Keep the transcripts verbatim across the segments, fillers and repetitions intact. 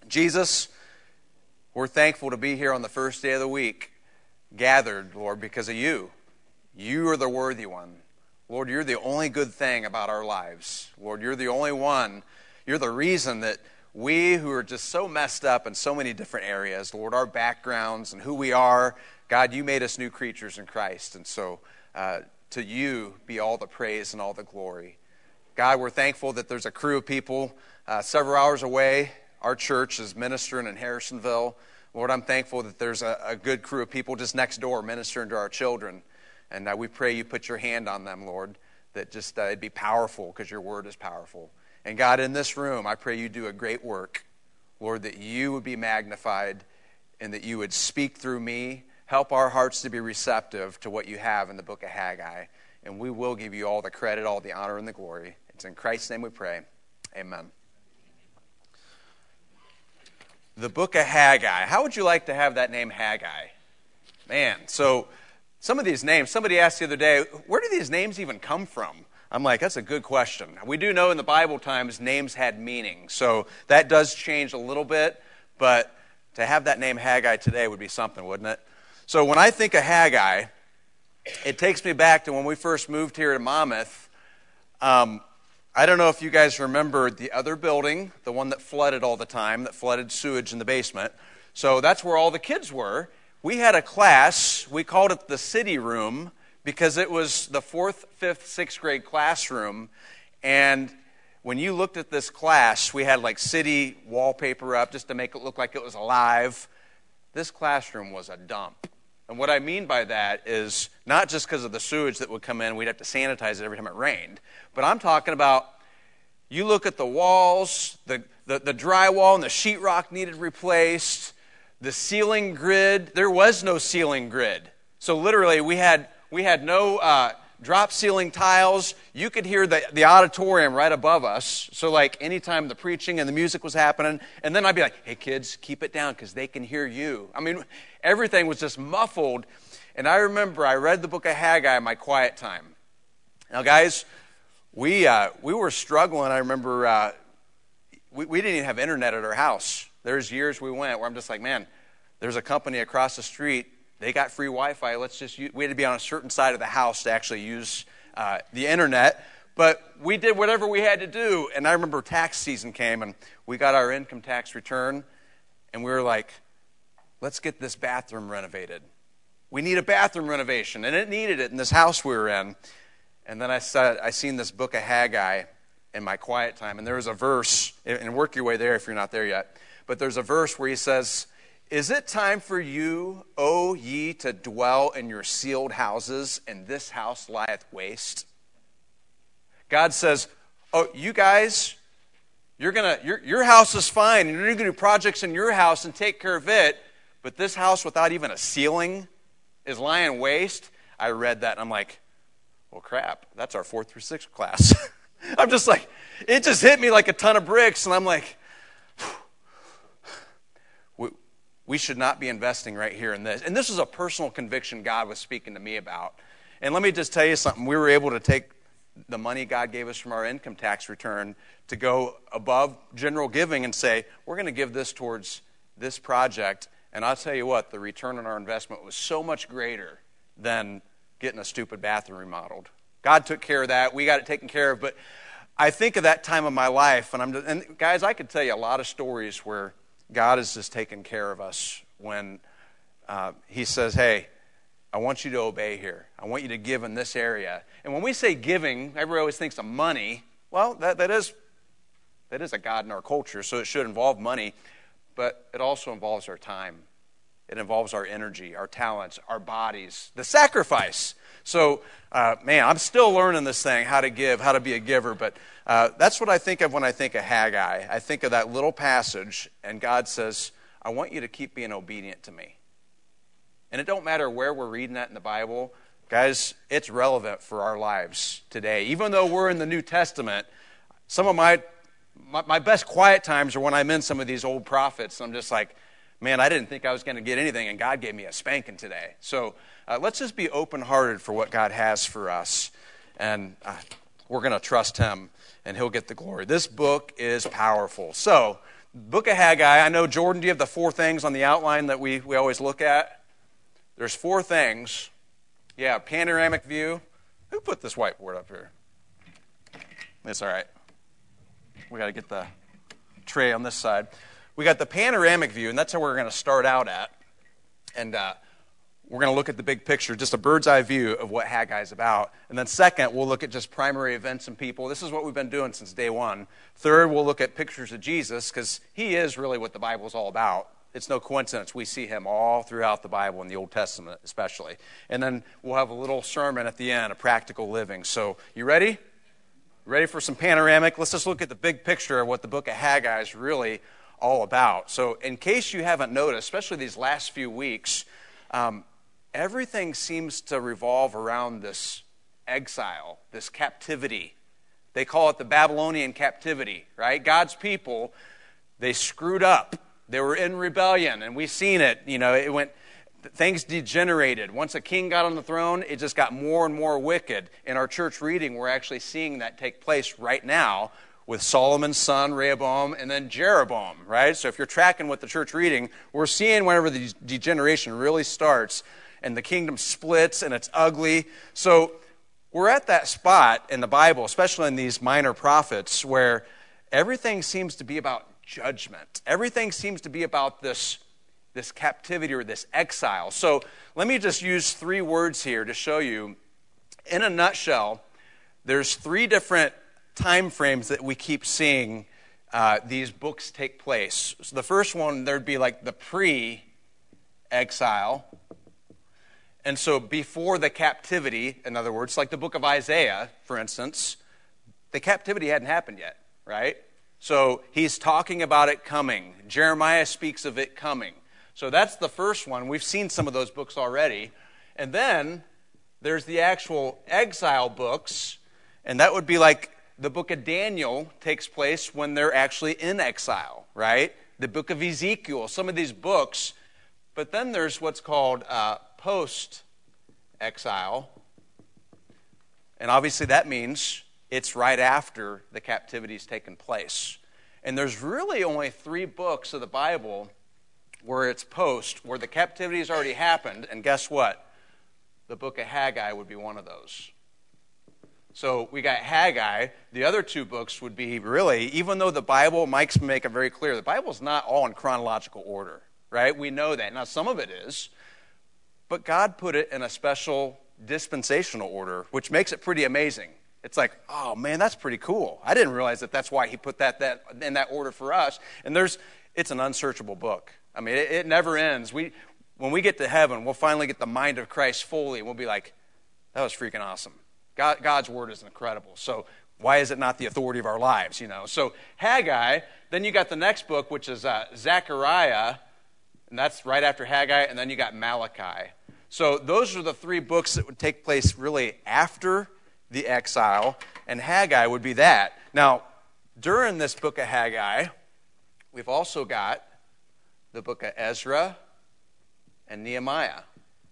Jesus, we're thankful to be here on the first day of the week, gathered, Lord, because of you. You are the worthy one. Lord, you're the only good thing about our lives. Lord, you're the only one. You're the reason that we who are just so messed up in so many different areas, Lord, our backgrounds and who we are, God, you made us new creatures in Christ. And so uh, to you be all the praise and all the glory. God, we're thankful that there's a crew of people uh, several hours away. Our church is ministering in Harrisonville. Lord, I'm thankful that there's a, a good crew of people just next door ministering to our children. And uh, we pray you put your hand on them, Lord, that just uh, it'd be powerful because your word is powerful. And God, in this room, I pray you do a great work. Lord, that you would be magnified and that you would speak through me. Help our hearts to be receptive to what you have in the book of Haggai. And we will give you all the credit, all the honor, and the glory. It's in Christ's name we pray. Amen. The book of Haggai. How would you like to have that name Haggai? Man, so some of these names, somebody asked the other day, where do these names even come from? I'm like, that's a good question. We do know in the Bible times names had meaning, so that does change a little bit, but to have that name Haggai today would be something, wouldn't it? So when I think of Haggai, it takes me back to when we first moved here to Monmouth. Um, I don't know if you guys remember the other building, the one that flooded all the time, that flooded sewage in the basement. So that's where all the kids were. We had a class, we called it the city room, because it was the fourth, fifth, sixth grade classroom. And when you looked at this class, we had like city wallpaper up just to make it look like it was alive. This classroom was a dump. And what I mean by that is not just because of the sewage that would come in, we'd have to sanitize it every time it rained. But I'm talking about, you look at the walls, the, the, the drywall and the sheetrock needed replaced, the ceiling grid, there was no ceiling grid. So literally we had we had no uh, drop ceiling tiles. You could hear the, the auditorium right above us. So like anytime the preaching and the music was happening, and then I'd be like, hey kids, keep it down because they can hear you. I mean, everything was just muffled. And I remember I read the book of Haggai in my quiet time. Now guys, we uh, we were struggling. I remember uh, we, we didn't even have internet at our house. There's years we went where I'm just like, man, there's a company across the street. They got free Wi-Fi. Let's just use, we had to be on a certain side of the house to actually use uh, the internet. But we did whatever we had to do. And I remember tax season came and we got our income tax return. And we were like, let's get this bathroom renovated. We need a bathroom renovation. And it needed it in this house we were in. And then I said, I seen this book of Haggai in my quiet time. And there was a verse, and work your way there if you're not there yet. But there's a verse where he says, is it time for you, O ye, to dwell in your sealed houses, and this house lieth waste? God says, oh, you guys, you're gonna, your, your house is fine, and you're going to do projects in your house and take care of it, but this house without even a ceiling is lying waste. I read that, and I'm like, well, crap, that's our fourth through sixth class. I'm just like, it just hit me like a ton of bricks, and I'm like, we should not be investing right here in this. And this was a personal conviction God was speaking to me about. And let me just tell you something. We were able to take the money God gave us from our income tax return to go above general giving and say, we're going to give this towards this project. And I'll tell you what, the return on our investment was so much greater than getting a stupid bathroom remodeled. God took care of that. We got it taken care of. But I think of that time of my life. And, I'm just, and guys, I could tell you a lot of stories where God has just taken care of us when uh, he says, hey, I want you to obey here. I want you to give in this area. And when we say giving, everybody always thinks of money. Well, that, that is that is a God in our culture, so it should involve money. But it also involves our time. It involves our energy, our talents, our bodies, the sacrifice. So, uh, man, I'm still learning this thing, how to give, how to be a giver. But uh, that's what I think of when I think of Haggai. I think of that little passage, and God says, I want you to keep being obedient to me. And it don't matter where we're reading that in the Bible. Guys, it's relevant for our lives today. Even though we're in the New Testament, some of my my, my best quiet times are when I'm in some of these old prophets. I'm just like, man, I didn't think I was going to get anything, and God gave me a spanking today. So uh, let's just be open-hearted for what God has for us, and uh, we're going to trust him, and he'll get the glory. This book is powerful. So Book of Haggai, I know, Jordan, do you have the four things on the outline that we, we always look at? There's four things. Yeah, panoramic view. Who put this whiteboard up here? It's all right. We got to get the tray on this side. We got the panoramic view, and that's how we're going to start out at. And uh, we're going to look at the big picture, just a bird's eye view of what Haggai is about. And then second, we'll look at just primary events and people. This is what we've been doing since day one. Third, we'll look at pictures of Jesus, because he is really what the Bible is all about. It's no coincidence we see him all throughout the Bible, in the Old Testament especially. And then we'll have a little sermon at the end, a practical living. So you ready? Ready for some panoramic? Let's just look at the big picture of what the book of Haggai is really all about. So in case you haven't noticed, especially these last few weeks, um, everything seems to revolve around this exile, this captivity. They call it the Babylonian captivity, right? God's people, they screwed up. They were in rebellion, and we've seen it. You know, it went, things degenerated. Once a king got on the throne, it just got more and more wicked. In our church reading, we're actually seeing that take place right now with Solomon's son, Rehoboam, and then Jeroboam, right? So if you're tracking with the church reading, we're seeing whenever the degeneration really starts and the kingdom splits and it's ugly. So we're at that spot in the Bible, especially in these minor prophets, where everything seems to be about judgment. Everything seems to be about this, this captivity or this exile. So let me just use three words here to show you. In a nutshell, there's three different time frames that we keep seeing uh, these books take place. So the first one, there'd be like the pre-exile. And so before the captivity, in other words, like the book of Isaiah, for instance, the captivity hadn't happened yet, right? So he's talking about it coming. Jeremiah speaks of it coming. So that's the first one. We've seen some of those books already. And then there's the actual exile books, and that would be like the book of Daniel takes place when they're actually in exile, right? The book of Ezekiel, some of these books. But then there's what's called uh, post-exile. And obviously that means it's right after the captivity's taken place. And there's really only three books of the Bible where it's post, where the captivity has already happened. And guess what? The book of Haggai would be one of those. So we got Haggai. The other two books would be really, even though the Bible, Mike's make it very clear, the Bible's not all in chronological order, right? We know that. Now, some of it is, but God put it in a special dispensational order, which makes it pretty amazing. It's like, oh, man, that's pretty cool. I didn't realize that that's why he put that, that in that order for us. And there's, it's an unsearchable book. I mean, it, it never ends. We, when we get to heaven, we'll finally get the mind of Christ fully, and we'll be like, that was freaking awesome. God, God's word is incredible. So why is it not the authority of our lives, you know? So Haggai, then you got the next book, which is uh, Zechariah, and that's right after Haggai, and then you got Malachi. So those are the three books that would take place really after the exile, and Haggai would be that. Now, during this book of Haggai, we've also got the book of Ezra and Nehemiah.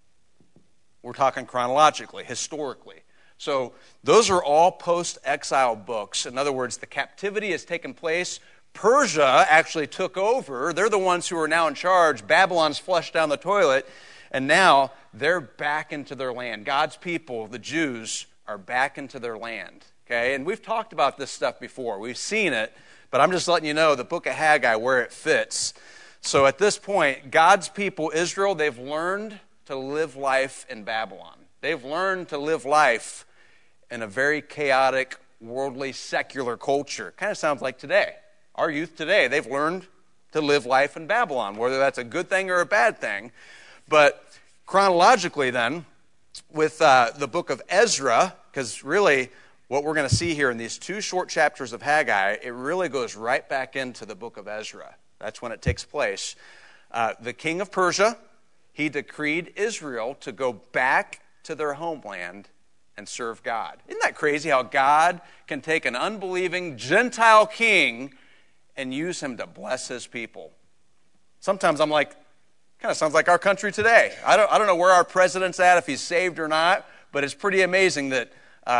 We're talking chronologically, historically. So those are all post-exile books. In other words, the captivity has taken place. Persia actually took over. They're the ones who are now in charge. Babylon's flushed down the toilet, and now they're back into their land. God's people, the Jews, are back into their land. Okay, and we've talked about this stuff before. We've seen it, but I'm just letting you know the book of Haggai, where it fits. So at this point, God's people, Israel, they've learned to live life in Babylon. They've learned to live life in a very chaotic, worldly, secular culture. Kind of sounds like today. Our youth today, they've learned to live life in Babylon, whether that's a good thing or a bad thing. But chronologically then, with uh, the book of Ezra, because really what we're going to see here in these two short chapters of Haggai, it really goes right back into the book of Ezra. That's when it takes place. Uh, the king of Persia, he decreed Israel to go back to their homeland and serve God. Isn't that crazy how God can take an unbelieving Gentile king and use him to bless his people? Sometimes I'm like, kind of sounds like our country today. I don't, I don't know where our president's at, if he's saved or not, but it's pretty amazing that uh,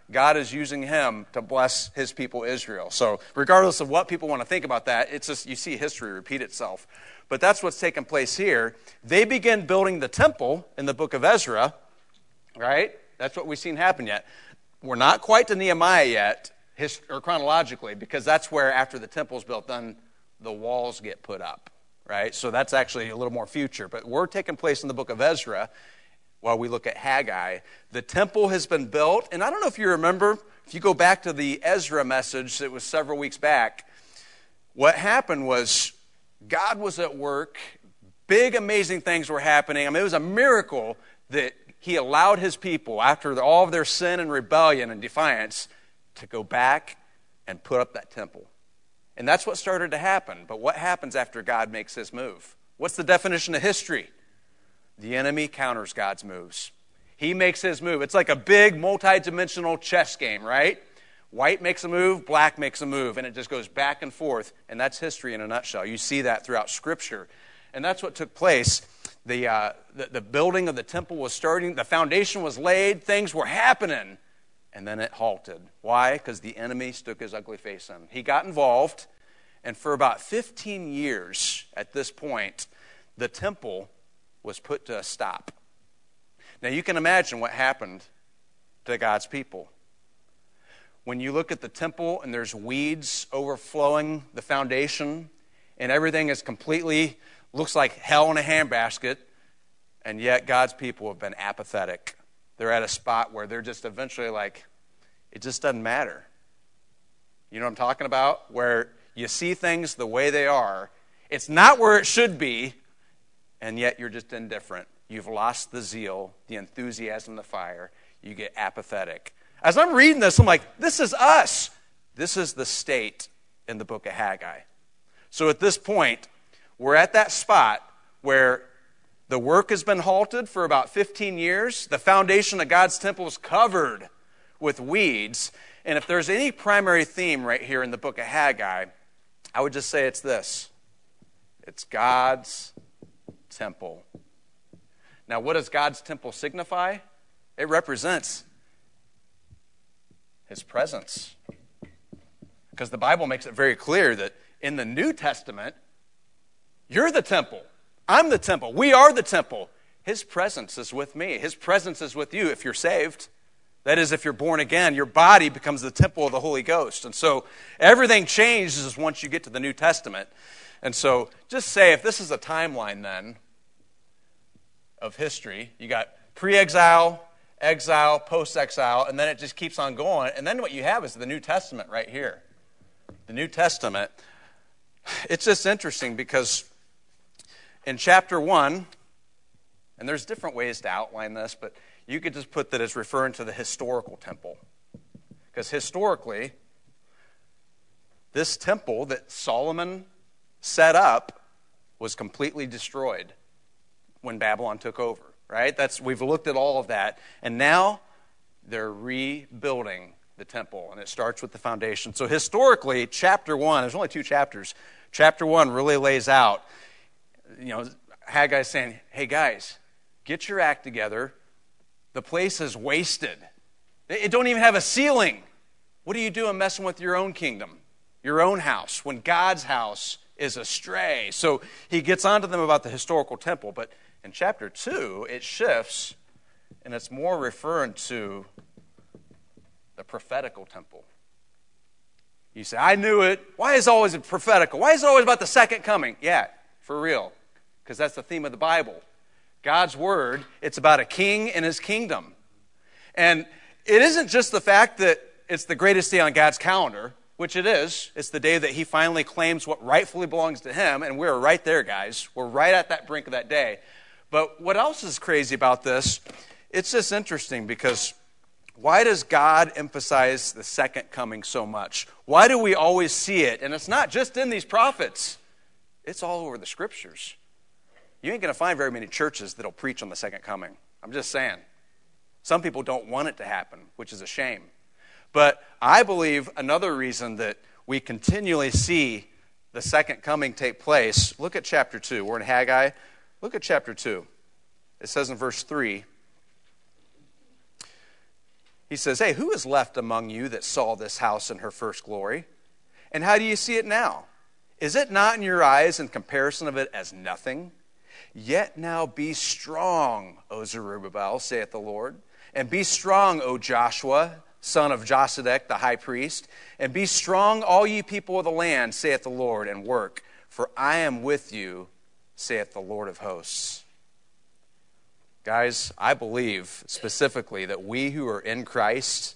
God is using him to bless his people Israel. So regardless of what people want to think about that, it's just, you see history repeat itself. But that's what's taking place here. They begin building the temple in the book of Ezra, right? That's what we've seen happen yet. We're not quite to Nehemiah yet, his, or chronologically, because that's where after the temple's built, then the walls get put up, right? So that's actually a little more future. But we're taking place in the book of Ezra while we look at Haggai. The temple has been built, and I don't know if you remember, if you go back to the Ezra message that was several weeks back, what happened was God was at work. Big, amazing things were happening. I mean, it was a miracle that he allowed his people, after all of their sin and rebellion and defiance, to go back and put up that temple. And that's what started to happen. But what happens after God makes his move? What's the definition of history? The enemy counters God's moves. He makes his move. It's like a big multi-dimensional chess game, right? White makes a move, black makes a move, and it just goes back and forth. And that's history in a nutshell. You see that throughout Scripture. And that's what took place. The, uh, the, the building of the temple was starting. The foundation was laid. Things were happening. And then it halted. Why? Because the enemy stuck his ugly face in. He got involved. And for about fifteen years at this point, the temple was put to a stop. Now you can imagine what happened to God's people. When you look at the temple and there's weeds overflowing the foundation and everything is completely, looks like hell in a handbasket, and yet God's people have been apathetic. They're at a spot where they're just eventually like, it just doesn't matter. You know what I'm talking about? Where you see things the way they are. It's not where it should be, and yet you're just indifferent. You've lost the zeal, the enthusiasm, the fire. You get apathetic. As I'm reading this, I'm like, this is us. This is the state in the book of Haggai. So at this point, we're at that spot where the work has been halted for about fifteen years. The foundation of God's temple is covered with weeds. And if there's any primary theme right here in the book of Haggai, I would just say it's this. It's God's temple. Now, what does God's temple signify? It represents his presence. Because the Bible makes it very clear that in the New Testament, you're the temple. I'm the temple. We are the temple. His presence is with me. His presence is with you if you're saved. That is, if you're born again, your body becomes the temple of the Holy Ghost. And so everything changes once you get to the New Testament. And so just say, if this is a timeline then of history, you got pre-exile, exile, post-exile, and then it just keeps on going. And then what you have is the New Testament right here. The New Testament. It's just interesting because in chapter one, and there's different ways to outline this, but you could just put that as referring to the historical temple. Because historically, this temple that Solomon set up was completely destroyed when Babylon took over, right? That's, we've looked at all of that. And now they're rebuilding the temple, and it starts with the foundation. So historically, chapter one, there's only two chapters. Chapter one really lays out, you know, Haggai's saying, hey guys, get your act together. The place is wasted. It don't even have a ceiling. What are you doing messing with your own kingdom, your own house, when God's house is astray? So he gets on to them about the historical temple, but in chapter two, it shifts, and it's more referring to the prophetical temple. You say, I knew it. Why is it always prophetical? Why is it always about the second coming? Yeah, for real, because that's the theme of the Bible. God's word, it's about a king and his kingdom. And it isn't just the fact that it's the greatest day on God's calendar, which it is. It's the day that he finally claims what rightfully belongs to him, and we're right there, guys. We're right at that brink of that day. But what else is crazy about this? It's just interesting because why does God emphasize the second coming so much? Why do we always see it? And it's not just in these prophets. It's all over the scriptures. You ain't going to find very many churches that'll preach on the second coming. I'm just saying. Some people don't want it to happen, which is a shame. But I believe another reason that we continually see the second coming take place, look at chapter two. We're in Haggai. Look at chapter two. It says in verse three, He says, hey, who is left among you that saw this house in her first glory? And how do you see it now? Is it not in your eyes in comparison of it as nothing? Yet now be strong, O Zerubbabel, saith the Lord. And be strong, O Joshua, son of Josedek, the high priest. And be strong, all ye people of the land, saith the Lord, and work. For I am with you, saith the Lord of hosts. Guys, I believe specifically that we who are in Christ,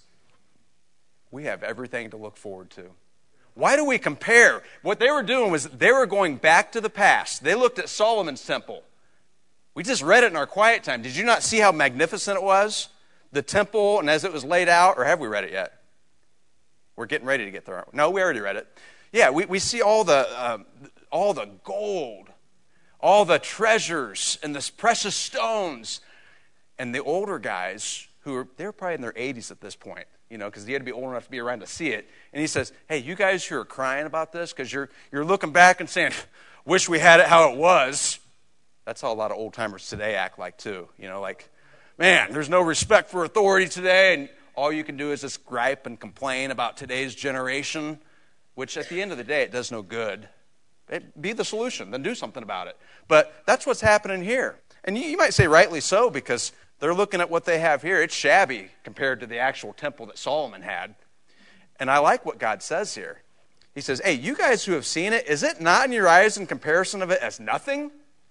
we have everything to look forward to. Why do we compare? What they were doing was they were going back to the past. They looked at Solomon's temple. We just read it in our quiet time. Did you not see how magnificent it was? The temple, and as it was laid out, or have we read it yet? We're getting ready to get there. No, we already read it. Yeah, we, we see all the uh, all the gold, all the treasures, and the precious stones. And the older guys, who are, they're probably in their eighties at this point, you know, because you had to be old enough to be around to see it. And he says, hey, you guys who are crying about this, because you're, you're looking back and saying, wish we had it how it was. That's how a lot of old-timers today act like, too. You know, like, man, there's no respect for authority today, and all you can do is just gripe and complain about today's generation, which at the end of the day, it does no good. It, be the solution, then do something about it. But that's what's happening here. And you, you might say rightly so, because they're looking at what they have here. It's shabby compared to the actual temple that Solomon had. And I like what God says here. He says, hey, you guys who have seen it, is it not in your eyes in comparison of it as nothing?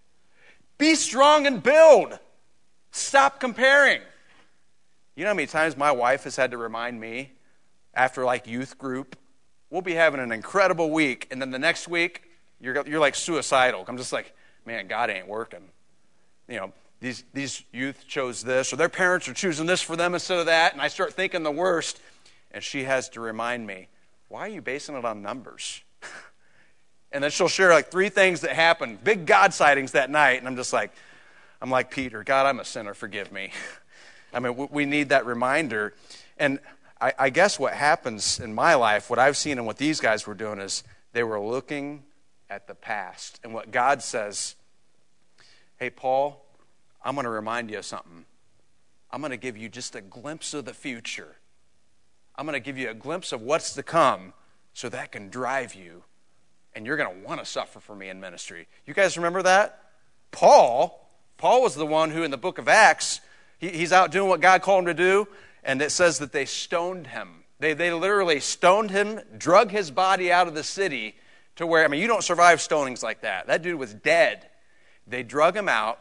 Be strong and build. Stop comparing. You know how many times my wife has had to remind me after like youth group, we'll be having an incredible week, and then the next week, you're, you're like suicidal. I'm just like, man, God ain't working. You know, These, these youth chose this, or their parents are choosing this for them instead of that, and I start thinking the worst, and she has to remind me, why are you basing it on numbers? And then she'll share like three things that happened, big God sightings that night, and I'm just like, I'm like Peter, God, I'm a sinner, forgive me. I mean, we need that reminder. And I, I guess what happens in my life, what I've seen and what these guys were doing is they were looking at the past. And what God says, hey, Paul, I'm going to remind you of something. I'm going to give you just a glimpse of the future. I'm going to give you a glimpse of what's to come so that can drive you. And you're going to want to suffer for me in ministry. You guys remember that? Paul, Paul was the one who in the book of Acts, he, he's out doing what God called him to do, and it says that they stoned him. They, they literally stoned him, drug his body out of the city to where, I mean, you don't survive stonings like that. That dude was dead. They drug him out.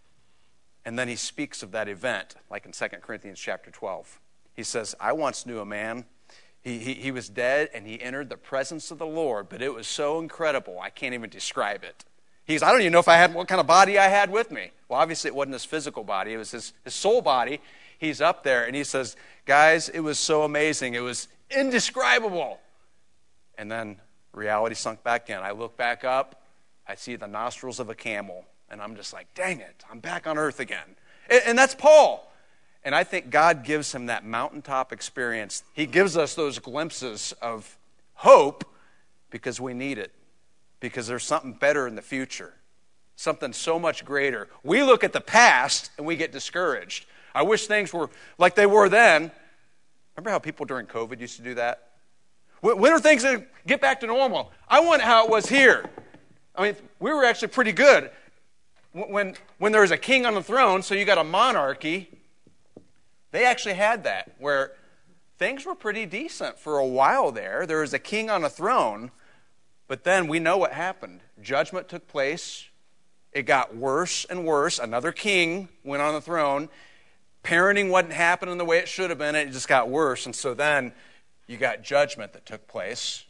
And then he speaks of that event, like in Second Corinthians chapter twelve. He says, I once knew a man. He, he, he was dead, and he entered the presence of the Lord, but it was so incredible, I can't even describe it. He's, I don't even know if I had what kind of body I had with me. Well, obviously it wasn't his physical body. It was his, his soul body. He's up there, and he says, guys, it was so amazing. It was indescribable. And then reality sunk back in. I look back up. I see the nostrils of a camel. And I'm just like, dang it, I'm back on earth again. And, and that's Paul. And I think God gives him that mountaintop experience. He gives us those glimpses of hope because we need it. Because there's something better in the future. Something so much greater. We look at the past and we get discouraged. I wish things were like they were then. Remember how people during COVID used to do that? When are things going to get back to normal? I want how it was here. I mean, we were actually pretty good. When, when there was a king on the throne, so you got a monarchy, they actually had that, where things were pretty decent for a while there. There was a king on a throne, but then we know what happened. Judgment took place. It got worse and worse. Another king went on the throne. Parenting wasn't happening the way it should have been. It just got worse, and so then you got judgment that took place.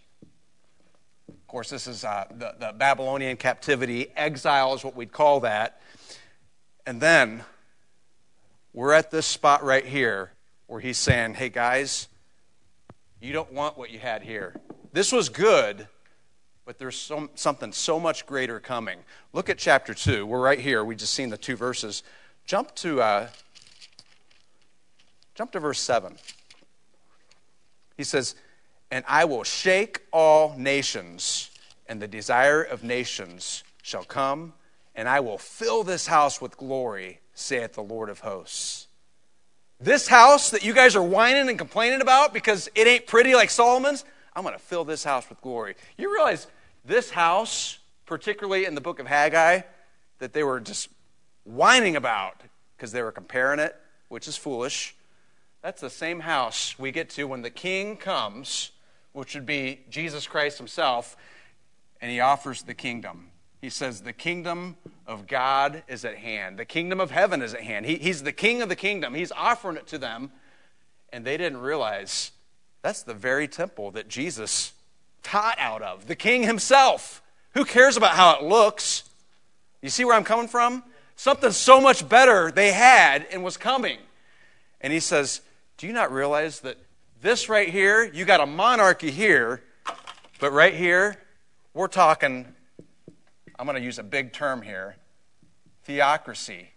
Of course, this is uh, the, the Babylonian captivity. Exile is what we'd call that. And then we're at this spot right here where he's saying, hey, guys, you don't want what you had here. This was good, but there's so, something so much greater coming. Look at chapter two. We're right here. We just seen the two verses. Jump to, uh, jump to verse seven. He says, and I will shake all nations, and the desire of nations shall come, and I will fill this house with glory, saith the Lord of hosts. This house that you guys are whining and complaining about because it ain't pretty like Solomon's, I'm going to fill this house with glory. You realize this house, particularly in the book of Haggai, that they were just whining about because they were comparing it, which is foolish. That's the same house we get to when the king comes, which would be Jesus Christ himself, and he offers the kingdom. He says, the kingdom of God is at hand. The kingdom of heaven is at hand. He, he's the king of the kingdom. He's offering it to them, and they didn't realize that's the very temple that Jesus taught out of, the king himself. Who cares about how it looks? You see where I'm coming from? Something so much better they had and was coming. And he says, do you not realize that this right here, you got a monarchy here, but right here, we're talking, I'm going to use a big term here, theocracy.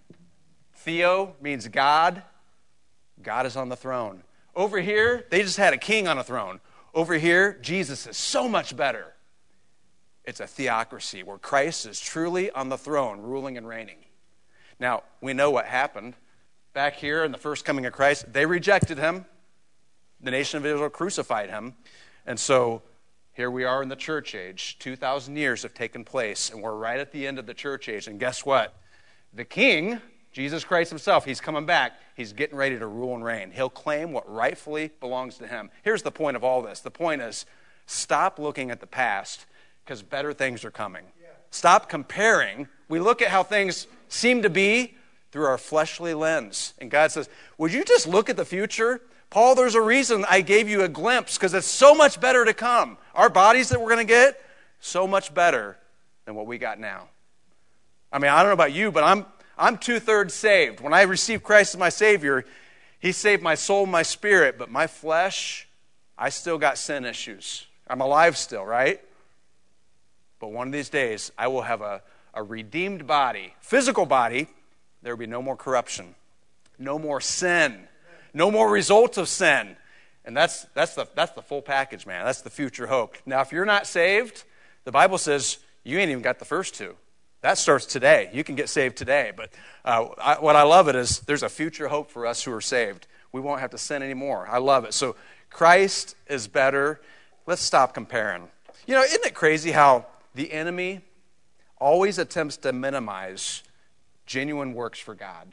Theo means God. God is on the throne. Over here, they just had a king on a throne. Over here, Jesus is so much better. It's a theocracy where Christ is truly on the throne, ruling and reigning. Now, we know what happened. Back here in the first coming of Christ, they rejected him. The nation of Israel crucified him. And so here we are in the church age. two thousand years have taken place, and we're right at the end of the church age. And guess what? The king, Jesus Christ himself, he's coming back. He's getting ready to rule and reign. He'll claim what rightfully belongs to him. Here's the point of all this. The point is, stop looking at the past because better things are coming. Yeah. Stop comparing. We look at how things seem to be through our fleshly lens. And God says, would you just look at the future? Paul, there's a reason I gave you a glimpse because it's so much better to come. Our bodies that we're going to get, so much better than what we got now. I mean, I don't know about you, but I'm I'm two-thirds saved. When I received Christ as my Savior, he saved my soul and my spirit, but my flesh, I still got sin issues. I'm alive still, right? But one of these days, I will have a, a redeemed body, physical body. There will be no more corruption, no more sin, no more results of sin. And that's that's the that's the full package, man. That's the future hope. Now, if you're not saved, the Bible says you ain't even got the first two. That starts today. You can get saved today. But uh, I, what I love it is there's a future hope for us who are saved. We won't have to sin anymore. I love it. So Christ is better. Let's stop comparing. You know, isn't it crazy how the enemy always attempts to minimize genuine works for God?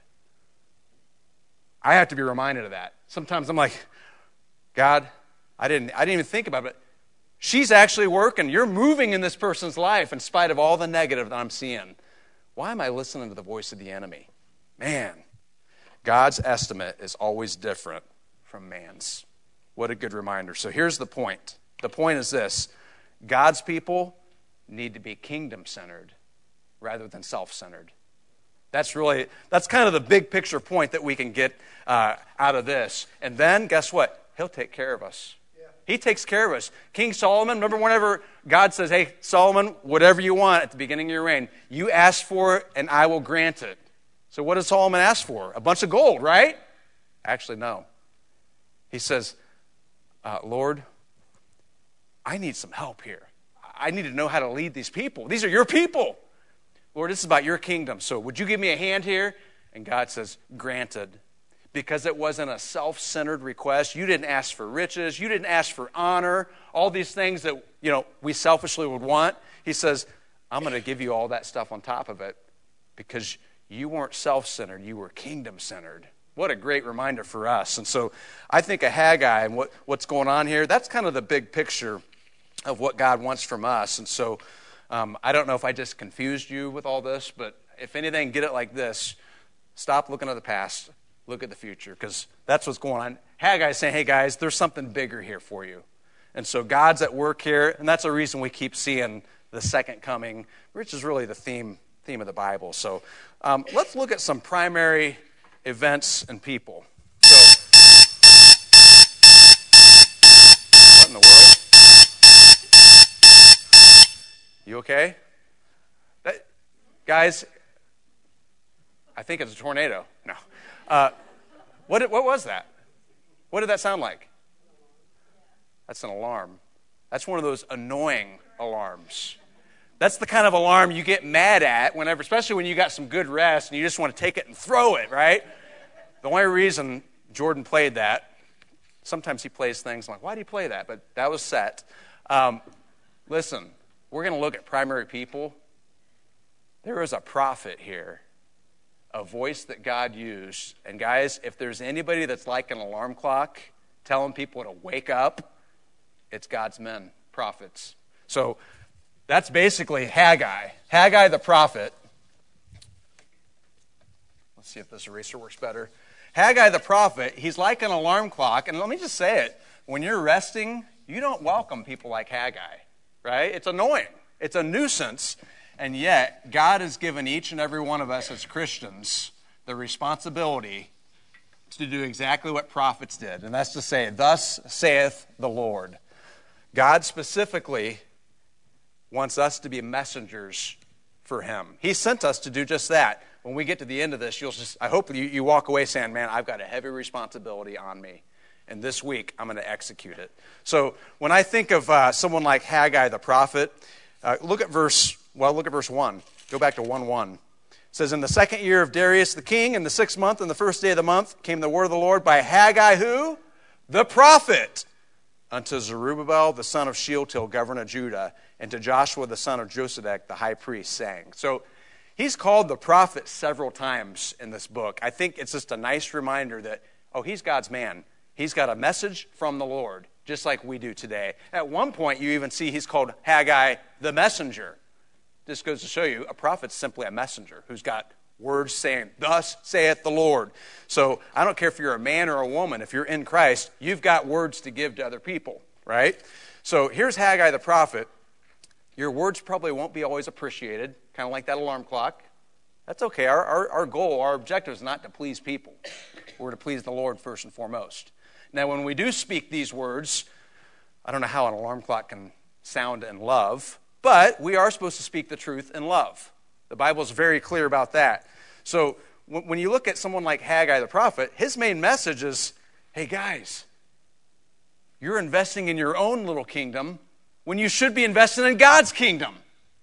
I have to be reminded of that. Sometimes I'm like, God, I didn't, I didn't even think about it. She's actually working. You're moving in this person's life in spite of all the negative that I'm seeing. Why am I listening to the voice of the enemy? Man, God's estimate is always different from man's. What a good reminder. So here's the point. The point is this. God's people need to be kingdom-centered rather than self-centered. That's really, that's kind of the big picture point that we can get uh, out of this. And then, guess what? He'll take care of us. He takes care of us. King Solomon, remember whenever God says, hey, Solomon, whatever you want at the beginning of your reign, you ask for it and I will grant it. So what does Solomon ask for? A bunch of gold, right? Actually, no. He says, uh, Lord, I need some help here. I need to know how to lead these people. These are your people. Lord, this is about your kingdom. So would you give me a hand here? And God says, granted. Because it wasn't a self-centered request. You didn't ask for riches. You didn't ask for honor. All these things that, you know, we selfishly would want. He says, I'm going to give you all that stuff on top of it because you weren't self-centered. You were kingdom-centered. What a great reminder for us. And so I think of Haggai and what, what's going on here, that's kind of the big picture of what God wants from us. And so um, I don't know if I just confused you with all this, but if anything, get it like this. Stop looking at the past. Look at the future, because that's what's going on. Haggai is saying, hey, guys, there's something bigger here for you. And so God's at work here, and that's the reason we keep seeing the second coming, which is really the theme theme of the Bible. So um, let's look at some primary events and people. So, what in the world? You okay? That, guys, I think it's a tornado. No. Uh, what did, what was that? What did that sound like? That's an alarm. That's one of those annoying alarms. That's the kind of alarm you get mad at whenever, especially when you got some good rest and you just want to take it and throw it, right? The only reason Jordan played that, sometimes he plays things, I'm like, why did he play that? But that was set. Um, listen, we're going to look at primary people. There is a prophet here, a voice that God used. And guys, if there's anybody that's like an alarm clock telling people to wake up, it's God's men, prophets. So that's basically Haggai. Haggai the prophet. Let's see if this eraser works better. Haggai the prophet, he's like an alarm clock. And let me just say it. When you're resting, you don't welcome people like Haggai, right? It's annoying. It's a nuisance. And yet, God has given each and every one of us as Christians the responsibility to do exactly what prophets did. And that's to say, thus saith the Lord. God specifically wants us to be messengers for him. He sent us to do just that. When we get to the end of this, you'll just, I hope you, you walk away saying, man, I've got a heavy responsibility on me. And this week, I'm going to execute it. So when I think of uh, someone like Haggai the prophet, uh, look at verse, well, look at verse one. Go back to one one. It says, in the second year of Darius the king, in the sixth month, and the first day of the month, came the word of the Lord by Haggai, who? The prophet, unto Zerubbabel the son of Shealtiel, governor of Judah, and to Joshua the son of Josedek, the high priest, saying. So he's called the prophet several times in this book. I think it's just a nice reminder that, oh, he's God's man. He's got a message from the Lord, just like we do today. At one point, you even see he's called Haggai the messenger. This goes to show you, a prophet's simply a messenger who's got words saying, thus saith the Lord. So I don't care if you're a man or a woman, if you're in Christ, you've got words to give to other people, right? So here's Haggai the prophet. Your words probably won't be always appreciated, kind of like that alarm clock. That's okay. Our, our, our goal, our objective is not to please people. We're to please the Lord first and foremost. Now, when we do speak these words, I don't know how an alarm clock can sound in love, but we are supposed to speak the truth in love. The Bible is very clear about that. So when you look at someone like Haggai the prophet, his main message is, hey guys, you're investing in your own little kingdom when you should be investing in God's kingdom.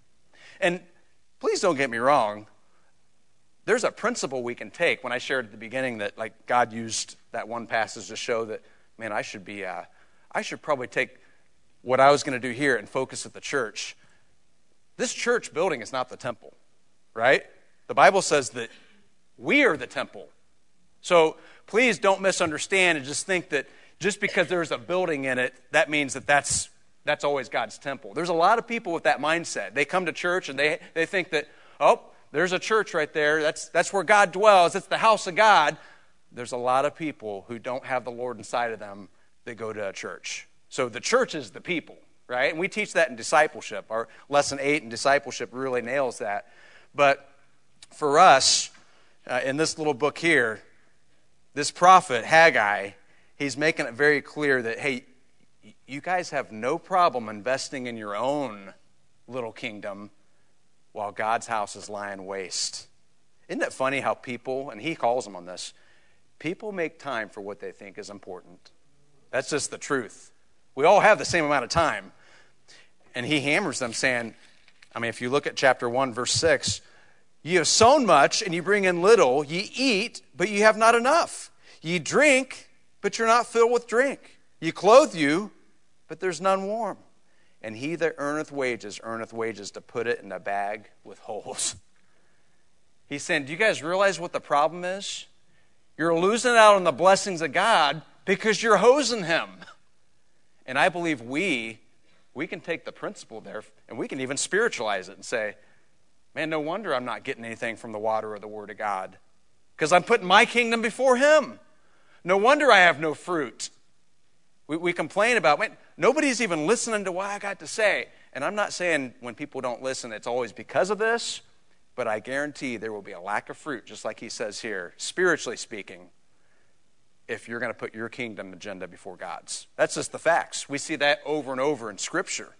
And please don't get me wrong. There's a principle we can take. When I shared at the beginning that like God used that one passage to show that, man, I should be, uh, I should probably take what I was going to do here and focus at the church. This church building is not the temple, right? The Bible says that we are the temple. So please don't misunderstand and just think that just because there's a building in it, that means that that's, that's always God's temple. There's a lot of people with that mindset. They come to church and they, they think that, oh, there's a church right there. That's, that's where God dwells. It's the house of God. There's a lot of people who don't have the Lord inside of them that go to a church. So the church is the people, right? And we teach that in discipleship. Our lesson eight in discipleship really nails that. But for us, uh, in this little book here, this prophet, Haggai, he's making it very clear that, hey, you guys have no problem investing in your own little kingdom while God's house is lying waste. Isn't that funny how people, and he calls them on this, people make time for what they think is important. That's just the truth. We all have the same amount of time. And he hammers them saying, I mean, if you look at chapter one, verse six, ye have sown much and you bring in little. Ye eat, but ye have not enough. Ye drink, but you're not filled with drink. Ye clothe you, but there's none warm. And he that earneth wages, earneth wages to put it in a bag with holes. He's saying, do you guys realize what the problem is? You're losing out on the blessings of God because you're hosing him. And I believe we, we can take the principle there and we can even spiritualize it and say, man, no wonder I'm not getting anything from the water or the word of God because I'm putting my kingdom before him. No wonder I have no fruit. We, we complain about, man, nobody's even listening to what I got to say. And I'm not saying when people don't listen, it's always because of this, but I guarantee there will be a lack of fruit, just like he says here, spiritually speaking, if you're going to put your kingdom agenda before God's. That's just the facts. We see that over and over in Scripture.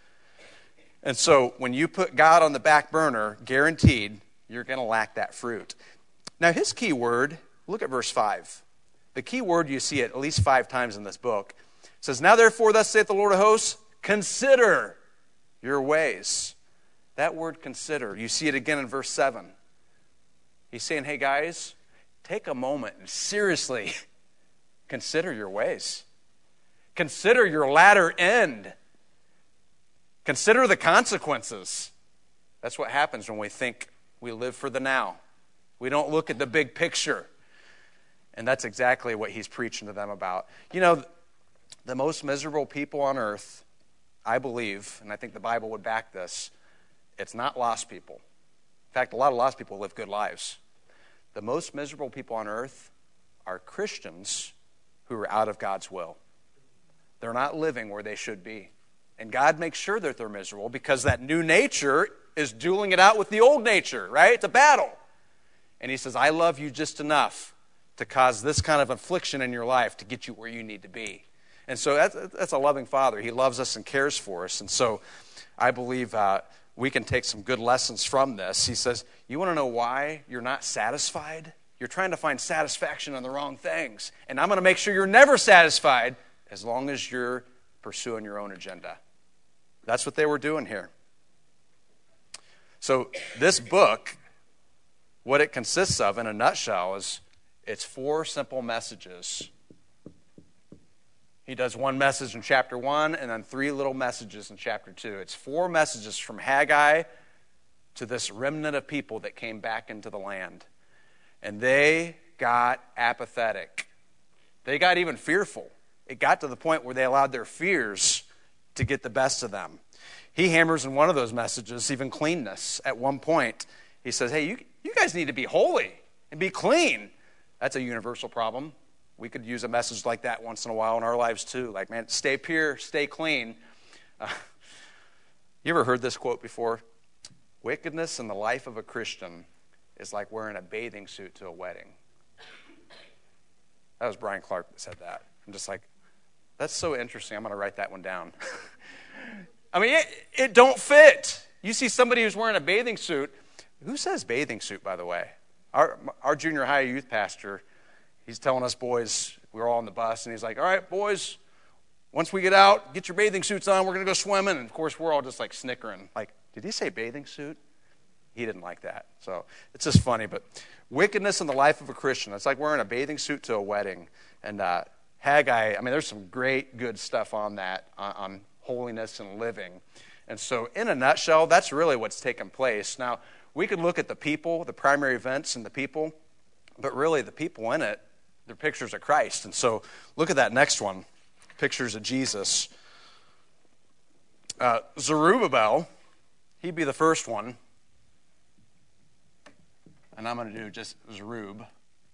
And so when you put God on the back burner, guaranteed, you're going to lack that fruit. Now his key word, look at verse five. The key word you see it at least five times in this book. It says, now therefore thus saith the Lord of hosts, consider your ways. That word consider, you see it again in verse seven. He's saying, hey guys, take a moment and seriously consider your ways. Consider your latter end. Consider the consequences. That's what happens when we think we live for the now. We don't look at the big picture. And that's exactly what he's preaching to them about. You know, the most miserable people on earth, I believe, and I think the Bible would back this, it's not lost people. In fact, a lot of lost people live good lives. The most miserable people on earth are Christians who are out of God's will. They're not living where they should be. And God makes sure that they're miserable because that new nature is dueling it out with the old nature, right? It's a battle. And he says, I love you just enough to cause this kind of affliction in your life to get you where you need to be. And so that's, that's a loving Father. He loves us and cares for us. And so I believe uh, we can take some good lessons from this. He says, you want to know why you're not satisfied? You're trying to find satisfaction in the wrong things. And I'm going to make sure you're never satisfied as long as you're pursuing your own agenda. That's what they were doing here. So this book, what it consists of in a nutshell is it's four simple messages. He does one message in chapter one and then three little messages in chapter two. It's four messages from Haggai to this remnant of people that came back into the land. And they got apathetic. They got even fearful. It got to the point where they allowed their fears to get the best of them. He hammers in one of those messages even cleanness. At one point, he says, hey, you, you guys need to be holy and be clean. That's a universal problem. We could use a message like that once in a while in our lives too. Like, man, stay pure, stay clean. Uh, you ever heard this quote before? Wickedness in the life of a Christian is like wearing a bathing suit to a wedding. That was Brian Clark that said that. I'm just like, that's so interesting. I'm going to write that one down. I mean, it, it don't fit. You see somebody who's wearing a bathing suit. Who says bathing suit, by the way? Our, our junior high youth pastor, he's telling us boys, we were all on the bus, and he's like, all right, boys, once we get out, get your bathing suits on. We're going to go swimming. And, of course, we're all just like snickering. Like, did he say bathing suit? He didn't like that. So it's just funny. But wickedness in the life of a Christian. It's like wearing a bathing suit to a wedding. And uh, Haggai, I mean, there's some great, good stuff on that, on, on holiness and living. And so in a nutshell, that's really what's taken place. Now, we could look at the people, the primary events and the people, but really the people in it, they're pictures of Christ. And so look at that next one, pictures of Jesus. Uh, Zerubbabel, he'd be the first one. And I'm going to do just Zerub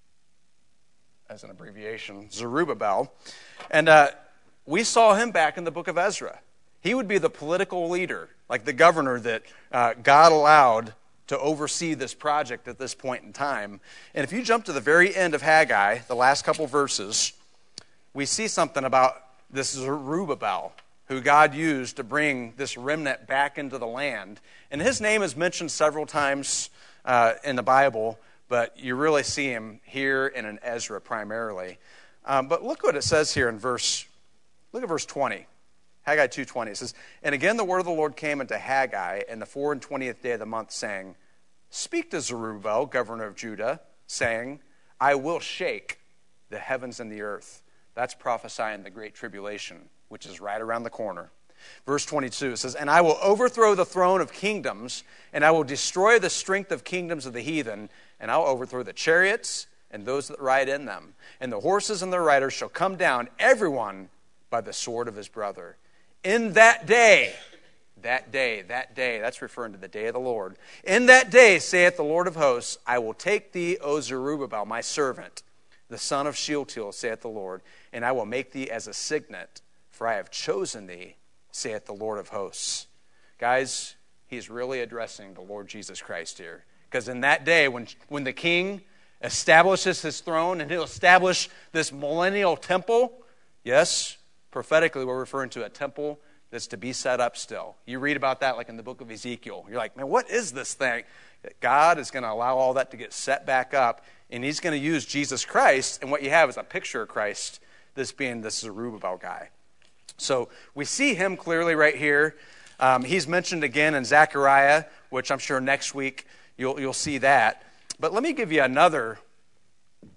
as an abbreviation, Zerubbabel. And uh, we saw him back in the book of Ezra. He would be the political leader, like the governor that uh, God allowed to oversee this project at this point in time. And if you jump to the very end of Haggai, the last couple verses, we see something about this Zerubbabel, who God used to bring this remnant back into the land. And his name is mentioned several times uh, in the Bible, but you really see him here and in Ezra primarily. Um, but look what it says here in verse, look at verse twenty. Haggai two twenty. It says, and again the word of the Lord came unto Haggai in the four and twentieth day of the month, saying, speak to Zerubbabel, governor of Judah, saying, I will shake the heavens and the earth. That's prophesying the great tribulation, which is right around the corner. Verse twenty-two, it says, and I will overthrow the throne of kingdoms, and I will destroy the strength of kingdoms of the heathen, and I'll overthrow the chariots and those that ride in them. And the horses and their riders shall come down, everyone by the sword of his brother. In that day, that day, that day, that's referring to the day of the Lord. In that day, saith the Lord of hosts, I will take thee, O Zerubbabel, my servant, the son of Shealtiel, saith the Lord, and I will make thee as a signet, for I have chosen thee, saith the Lord of hosts. Guys, he's really addressing the Lord Jesus Christ here. Because in that day, when, when the king establishes his throne, and he'll establish this millennial temple, yes, prophetically, we're referring to a temple that's to be set up still. You read about that like in the book of Ezekiel. You're like, man, what is this thing? God is going to allow all that to get set back up, and he's going to use Jesus Christ, and what you have is a picture of Christ, this being this Zerubbabel guy. So we see him clearly right here. Um, he's mentioned again in Zechariah, which I'm sure next week you'll, you'll see that. But let me give you another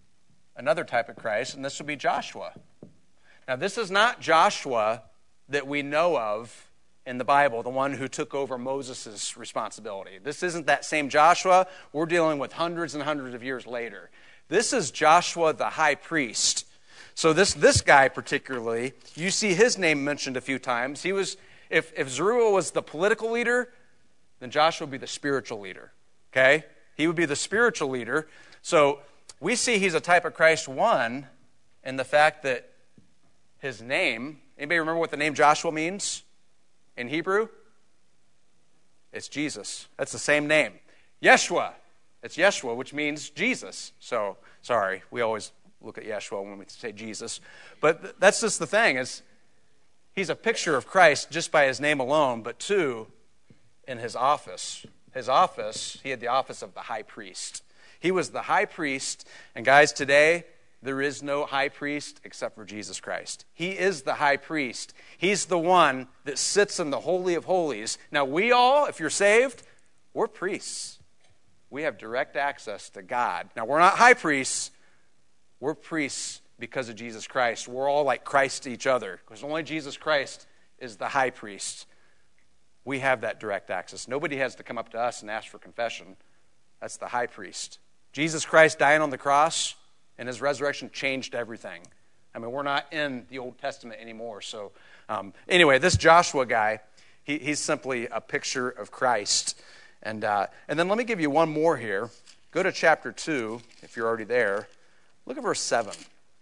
another type of Christ, and this would be Joshua. Now, this is not Joshua that we know of in the Bible, the one who took over Moses' responsibility. This isn't that same Joshua. We're dealing with hundreds and hundreds of years later. This is Joshua the high priest. So this, this guy particularly, you see his name mentioned a few times. He was, if, if Zerubbabel was the political leader, then Joshua would be the spiritual leader. Okay? He would be the spiritual leader. So we see he's a type of Christ, one, in the fact that his name, anybody remember what the name Joshua means in Hebrew? It's Jesus. That's the same name. Yeshua. It's Yeshua, which means Jesus. So, sorry, we always look at Yeshua when we say Jesus. But th- that's just the thing, is he's a picture of Christ just by his name alone, but two, in his office. His office, he had the office of the high priest. He was the high priest, and guys, today, there is no high priest except for Jesus Christ. He is the high priest. He's the one that sits in the Holy of Holies. Now, we all, if you're saved, we're priests. We have direct access to God. Now, we're not high priests. We're priests because of Jesus Christ. We're all like Christ to each other, because only Jesus Christ is the high priest. We have that direct access. Nobody has to come up to us and ask for confession. That's the high priest. Jesus Christ dying on the cross and his resurrection changed everything. I mean, we're not in the Old Testament anymore. So um, anyway, this Joshua guy, he, he's simply a picture of Christ. And, uh, and then let me give you one more here. Go to chapter two, if you're already there. Look at verse seven.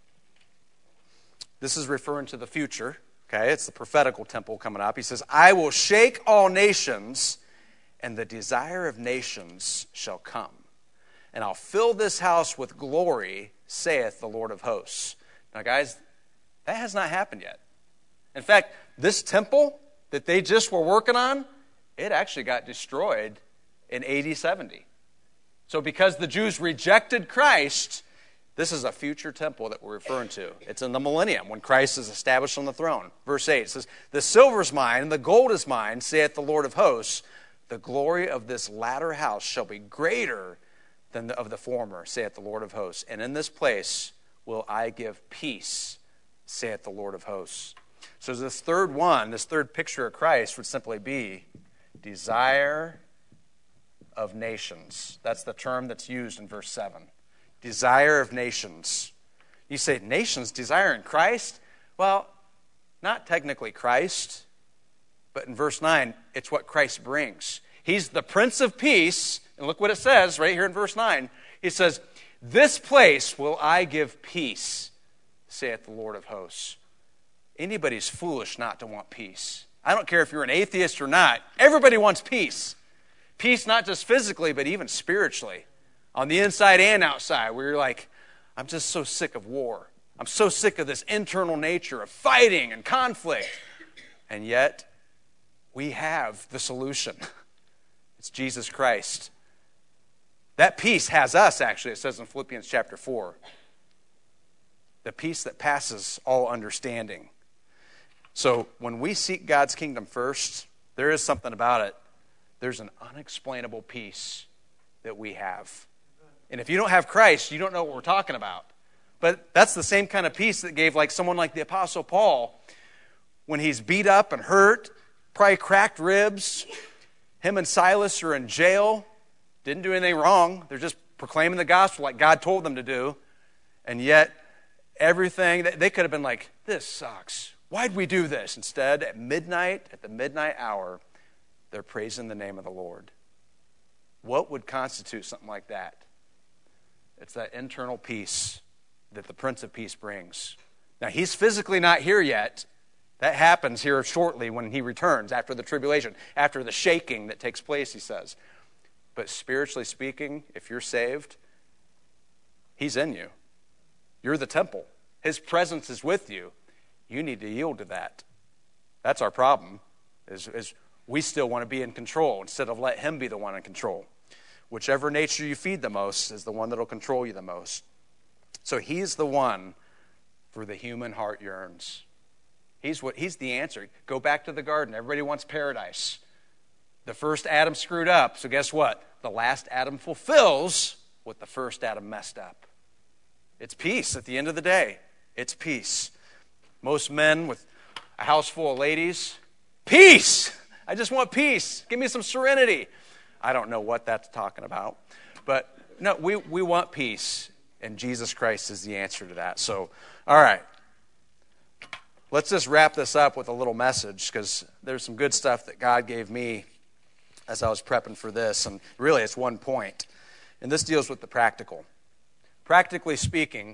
This is referring to the future. Okay, it's the prophetical temple coming up. He says, I will shake all nations, and the desire of nations shall come. And I'll fill this house with glory, saith the Lord of hosts. Now, guys, that has not happened yet. In fact, this temple that they just were working on, it actually got destroyed in A D seventy. So because the Jews rejected Christ, this is a future temple that we're referring to. It's in the millennium when Christ is established on the throne. Verse eight says, the silver is mine, and the gold is mine, saith the Lord of hosts. The glory of this latter house shall be greater than the, of the former, saith the Lord of hosts. And in this place will I give peace, saith the Lord of hosts. So this third one, this third picture of Christ would simply be desire of nations. That's the term that's used in verse seven. Desire of nations. You say, nations desiring Christ? Well, not technically Christ, but in verse nine, it's what Christ brings. He's the Prince of Peace, and look what it says right here in verse nine. He says, this place will I give peace, saith the Lord of hosts. Anybody's foolish not to want peace. I don't care if you're an atheist or not. Everybody wants peace. Peace not just physically, but even spiritually. On the inside and outside, where you're like, I'm just so sick of war. I'm so sick of this internal nature of fighting and conflict. And yet, we have the solution. It's Jesus Christ. That peace has us, actually, it says in Philippians chapter four. The peace that passes all understanding. So when we seek God's kingdom first, there is something about it. There's an unexplainable peace that we have. And if you don't have Christ, you don't know what we're talking about. But that's the same kind of peace that gave like someone like the Apostle Paul, when he's beat up and hurt, probably cracked ribs. Him and Silas are in jail. Didn't do anything wrong. They're just proclaiming the gospel like God told them to do. And yet, everything, they could have been like, this sucks. Why'd we do this? Instead, at midnight, at the midnight hour, they're praising the name of the Lord. What would constitute something like that? It's that internal peace that the Prince of Peace brings. Now, he's physically not here yet. That happens here shortly when he returns after the tribulation, after the shaking that takes place, he says. But spiritually speaking, if you're saved, he's in you. You're the temple. His presence is with you. You need to yield to that. That's our problem, is, is we still want to be in control instead of let him be the one in control. Whichever nature you feed the most is the one that will control you the most. So he's the one for the human heart yearns. He's what he's the answer. Go back to the garden. Everybody wants paradise. The first Adam screwed up. So guess what? The last Adam fulfills what the first Adam messed up. It's peace at the end of the day. It's peace. Most men with a house full of ladies, peace! I just want peace. Give me some serenity. I don't know what that's talking about. But no, we, we want peace. And Jesus Christ is the answer to that. So, all right. Let's just wrap this up with a little message, because there's some good stuff that God gave me as I was prepping for this. And really, it's one point. And this deals with the practical. Practically speaking,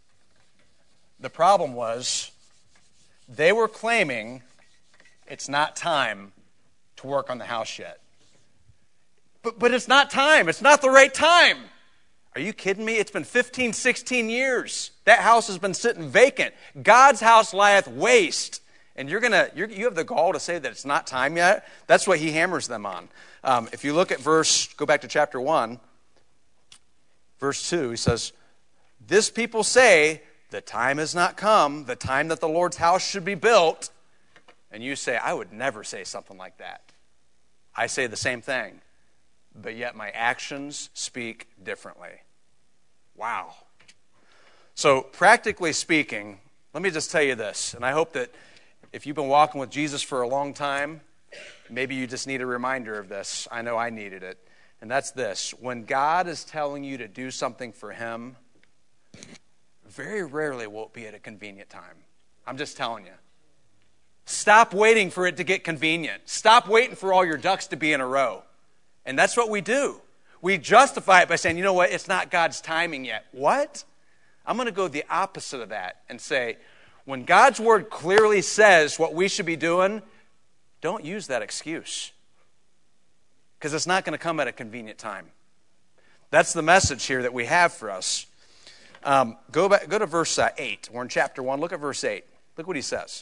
the problem was they were claiming it's not time to work on the house yet. But, but it's not time. It's not the right time. Are you kidding me? It's been fifteen, sixteen years. That house has been sitting vacant. God's house lieth waste. And you're gonna, you're, you have the gall to say that it's not time yet? That's what he hammers them on. Um, if you look at verse, go back to chapter one, verse two, he says, this people say, the time has not come, the time that the Lord's house should be built. And you say, I would never say something like that. I say the same thing, but yet my actions speak differently. Wow. So practically speaking, let me just tell you this, and I hope that if you've been walking with Jesus for a long time, maybe you just need a reminder of this. I know I needed it. And that's this. When God is telling you to do something for him, very rarely will it be at a convenient time. I'm just telling you. Stop waiting for it to get convenient. Stop waiting for all your ducks to be in a row. And that's what we do. We justify it by saying, you know what, it's not God's timing yet. What? I'm going to go the opposite of that and say, when God's word clearly says what we should be doing, don't use that excuse. Because it's not going to come at a convenient time. That's the message here that we have for us. Um, go back, go to verse uh, eight. We're in chapter one. Look at verse eight. Look what he says.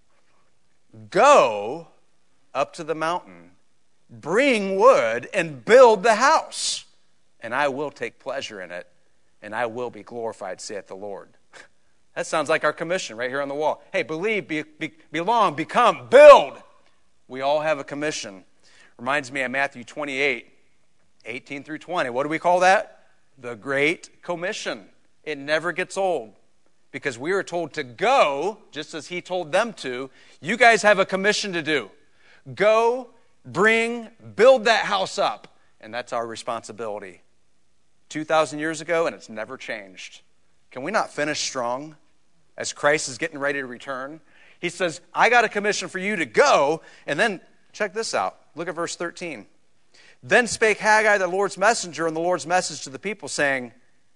Go up to the mountain, bring wood, and build the house, and I will take pleasure in it, and I will be glorified, saith the Lord. That sounds like our commission right here on the wall. Hey, believe, be, be, belong, become, build. We all have a commission. Reminds me of Matthew twenty-eight, eighteen through twenty. What do we call that? The Great Commission. It never gets old. Because we are told to go, just as he told them to. You guys have a commission to do. Go, bring, build that house up. And that's our responsibility. two thousand years ago, and it's never changed. Can we not finish strong as Christ is getting ready to return? He says, I got a commission for you to go. And then, check this out. Look at verse thirteen. Then spake Haggai, the Lord's messenger, and the Lord's message to the people, saying,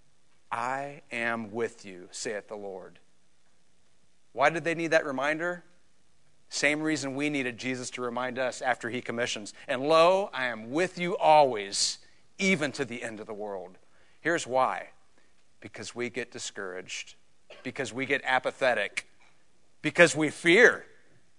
I am with you, saith the Lord. Why did they need that reminder? Same reason we needed Jesus to remind us after he commissions. And lo, I am with you always, even to the end of the world. Here's why. Because we get discouraged. Because we get apathetic. Because we fear.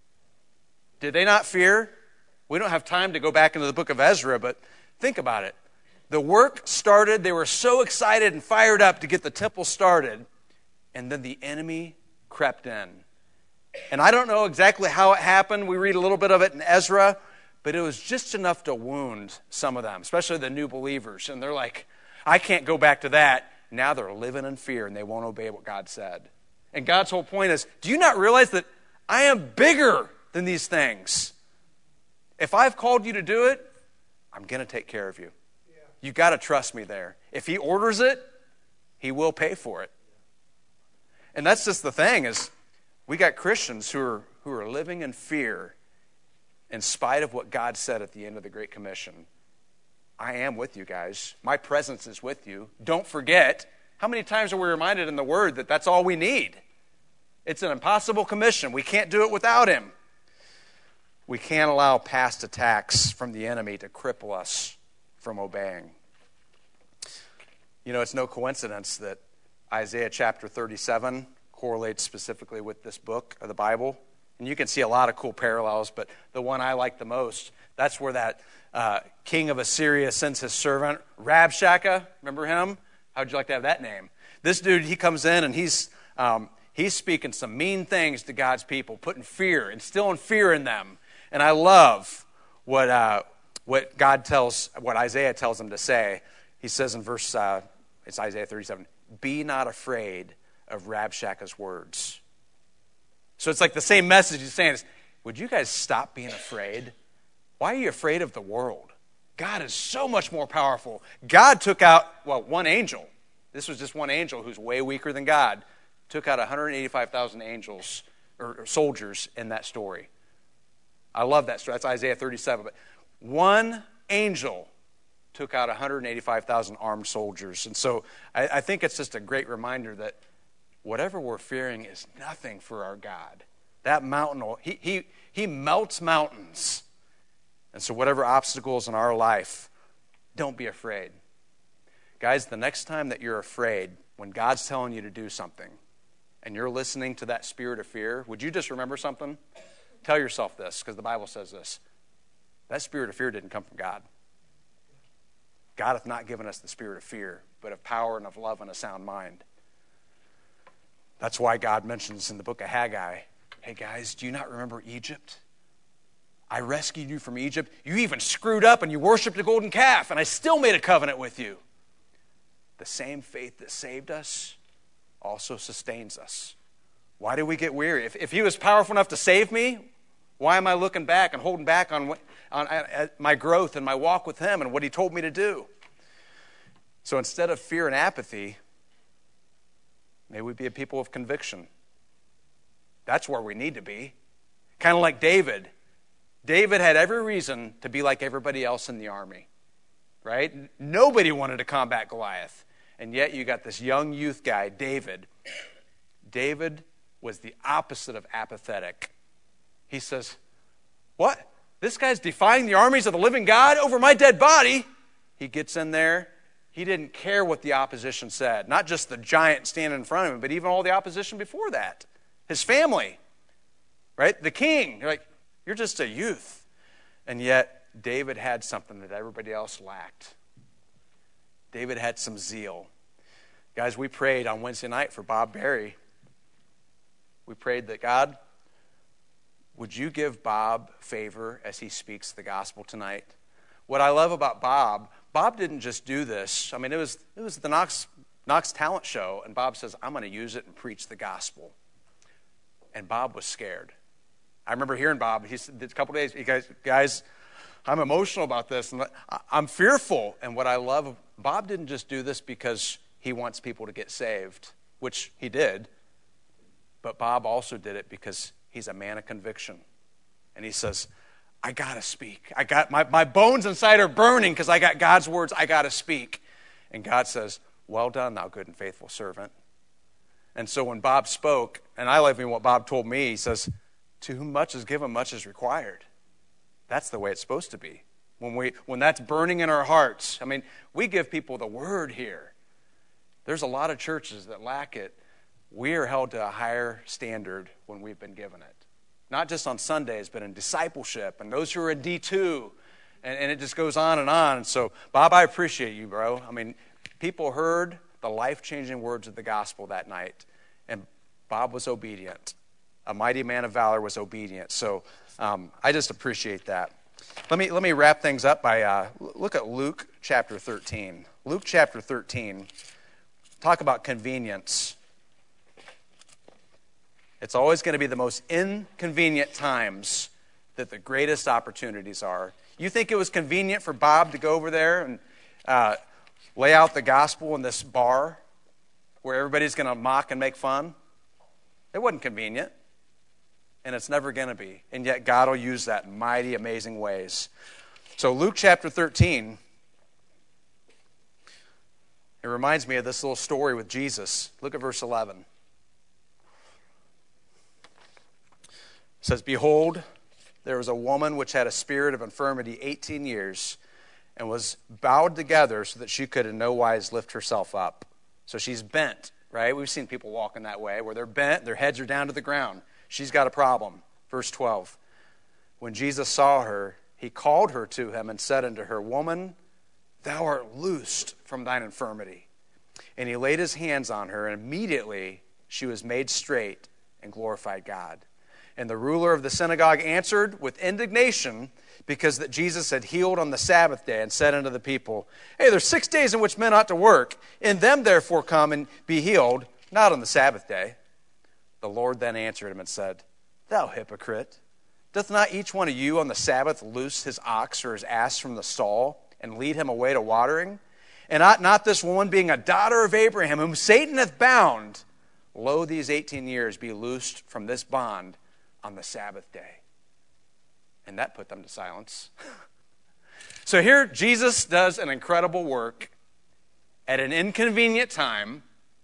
Did they not fear? We don't have time to go back into the book of Ezra, but think about it. The work started. They were so excited and fired up to get the temple started. And then the enemy crept in. And I don't know exactly how it happened. We read a little bit of it in Ezra. But it was just enough to wound some of them, especially the new believers. And they're like, I can't go back to that. Now they're living in fear and they won't obey what God said. And God's whole point is, do you not realize that I am bigger than these things? If I've called you to do it, I'm going to take care of you. You've got to trust me there. If he orders it, he will pay for it. And that's just the thing is we got Christians who are who are living in fear in spite of what God said at the end of the Great Commission. I am with you guys. My presence is with you. Don't forget. How many times are we reminded in the Word that that's all we need? It's an impossible commission. We can't do it without him. We can't allow past attacks from the enemy to cripple us from obeying. You know, it's no coincidence that Isaiah chapter thirty-seven correlates specifically with this book of the Bible. And you can see a lot of cool parallels, but the one I like the most, that's where that uh, king of Assyria sends his servant, Rabshakeh. Remember him? How'd you like to have that name? This dude, he comes in and he's um, he's speaking some mean things to God's people, putting fear, instilling fear in them. And I love what uh, what God tells, what Isaiah tells him to say. He says in verse, uh, it's Isaiah thirty-seven, be not afraid of Rabshakeh's words. So it's like the same message he's saying is, would you guys stop being afraid? Why are you afraid of the world? God is so much more powerful. God took out, well, one angel. This was just one angel who's way weaker than God. Took out one hundred eighty-five thousand angels or, or soldiers in that story. I love that story. That's Isaiah thirty-seven. But one angel took out one hundred eighty-five thousand armed soldiers. And so I, I think it's just a great reminder that whatever we're fearing is nothing for our God. That mountain, will, he, he, he melts mountains. And so whatever obstacles in our life, don't be afraid. Guys, the next time that you're afraid, when God's telling you to do something, and you're listening to that spirit of fear, would you just remember something? Tell yourself this, because the Bible says this. That spirit of fear didn't come from God. God hath not given us the spirit of fear, but of power and of love and a sound mind. That's why God mentions in the book of Haggai, hey guys, do you not remember Egypt? I rescued you from Egypt. You even screwed up and you worshiped a golden calf, and I still made a covenant with you. The same faith that saved us also sustains us. Why do we get weary? If, if he was powerful enough to save me, why am I looking back and holding back on, what, on uh, my growth and my walk with him and what he told me to do? So instead of fear and apathy, may we be a people of conviction. That's where we need to be. Kind of like David. David had every reason to be like everybody else in the army, right? Nobody wanted to combat Goliath. And yet you got this young youth guy, David. David was the opposite of apathetic. He says, what? This guy's defying the armies of the living God over my dead body? He gets in there. He didn't care what the opposition said. Not just the giant standing in front of him, but even all the opposition before that. His family, right? The king. You're like, you're just a youth. And yet, David had something that everybody else lacked. David had some zeal. Guys, we prayed on Wednesday night for Bob Berry. We prayed that, God, would you give Bob favor as he speaks the gospel tonight? What I love about Bob, Bob didn't just do this. I mean, it was it was the Knox, Knox Talent Show, and Bob says, I'm going to use it and preach the gospel. And Bob was scared. I remember hearing Bob, he said a couple days, he guys, guys, I'm emotional about this, and I'm fearful. And what I love, Bob didn't just do this because he wants people to get saved, which he did, but Bob also did it because he's a man of conviction. And he says, I got to speak. I got my, my bones inside are burning because I got God's words. I got to speak. And God says, well done, thou good and faithful servant. And so when Bob spoke, and I love what Bob told me, he says, to whom much is given, much is required. That's the way it's supposed to be. When we when that's burning in our hearts. I mean, we give people the word here. There's a lot of churches that lack it. We are held to a higher standard when we've been given it. Not just on Sundays, but in discipleship and those who are in D two. And, and it just goes on and on. And so, Bob, I appreciate you, bro. I mean, people heard the life-changing words of the gospel that night. And Bob was obedient. A mighty man of valor was obedient. So um, I just appreciate that. Let me let me wrap things up by uh, look at Luke chapter thirteen. Luke chapter thirteen. Talk about convenience. It's always going to be the most inconvenient times that the greatest opportunities are. You think it was convenient for Bob to go over there and uh, lay out the gospel in this bar where everybody's going to mock and make fun? It wasn't convenient. And it's never going to be. And yet God will use that in mighty, amazing ways. So Luke chapter thirteen, it reminds me of this little story with Jesus. Look at verse eleven. It says, behold, there was a woman which had a spirit of infirmity eighteen years and was bowed together so that she could in no wise lift herself up. So she's bent, right? We've seen people walking that way where they're bent, their heads are down to the ground. She's got a problem. Verse twelve. When Jesus saw her, he called her to him and said unto her, woman, thou art loosed from thine infirmity. And he laid his hands on her, and immediately she was made straight and glorified God. And the ruler of the synagogue answered with indignation because that Jesus had healed on the Sabbath day, and said unto the people, hey, there's six days in which men ought to work. In them therefore come and be healed, not on the Sabbath day. The Lord then answered him and said, thou hypocrite, doth not each one of you on the Sabbath loose his ox or his ass from the stall, and lead him away to watering? And ought not this woman, being a daughter of Abraham, whom Satan hath bound, lo, these eighteen years be loosed from this bond on the Sabbath day? And that put them to silence. So here Jesus does an incredible work at an inconvenient time,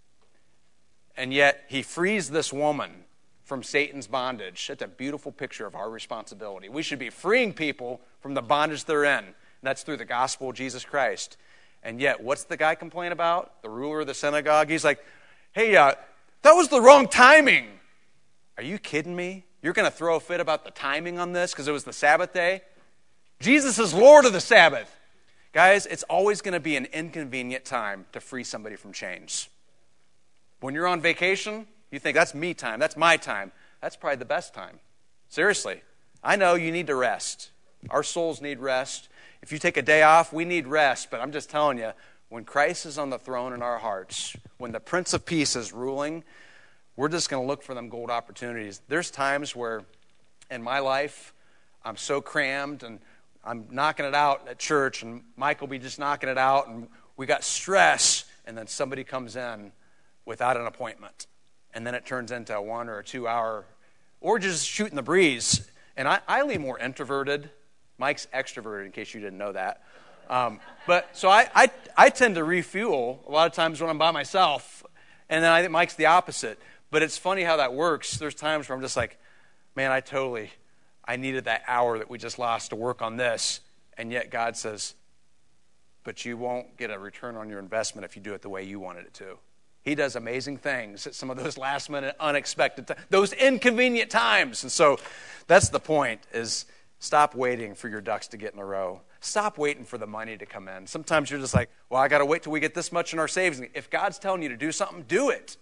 and yet he frees this woman from Satan's bondage. That's a beautiful picture of our responsibility. We should be freeing people from the bondage they're in. And that's through the gospel of Jesus Christ. And yet, what's the guy complain about? The ruler of the synagogue? He's like, hey, uh, that was the wrong timing. Are you kidding me? You're going to throw a fit about the timing on this because it was the Sabbath day? Jesus is Lord of the Sabbath. Guys, it's always going to be an inconvenient time to free somebody from chains. When you're on vacation, you think, that's me time, that's my time. That's probably the best time. Seriously. I know you need to rest. Our souls need rest. If you take a day off, we need rest. But I'm just telling you, when Christ is on the throne in our hearts, when the Prince of Peace is ruling, we're just going to look for them gold opportunities. There's times where in my life, I'm so crammed and I'm knocking it out at church, and Mike will be just knocking it out, and we got stress, and then somebody comes in without an appointment. And then it turns into a one or a two hour, or just shooting the breeze. And I, I lean more introverted. Mike's extroverted, in case you didn't know that. Um, but so I, I, I tend to refuel a lot of times when I'm by myself. And then I think Mike's the opposite. But it's funny how that works. There's times where I'm just like, man, I totally, I needed that hour that we just lost to work on this. And yet God says, but you won't get a return on your investment if you do it the way you wanted it to. He does amazing things at some of those last minute, unexpected times, those inconvenient times. And so that's the point, is stop waiting for your ducks to get in a row. Stop waiting for the money to come in. Sometimes you're just like, well, I got to wait till we get this much in our savings. If God's telling you to do something, do it.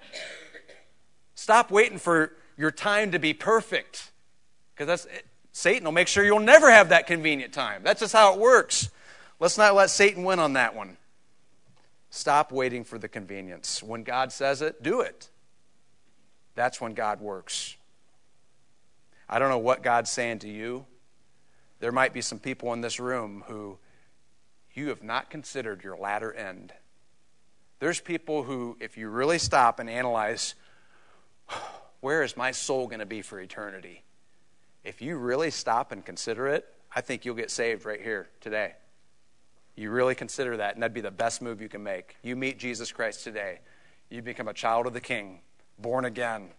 Stop waiting for your time to be perfect, because that's it. Satan will make sure you'll never have that convenient time. That's just how it works. Let's not let Satan win on that one. Stop waiting for the convenience. When God says it, do it. That's when God works. I don't know what God's saying to you. There might be some people in this room who you have not considered your latter end. There's people who, if you really stop and analyze, where is my soul going to be for eternity? If you really stop and consider it, I think you'll get saved right here today. You really consider that, and that'd be the best move you can make. You meet Jesus Christ today. You become a child of the King, born again.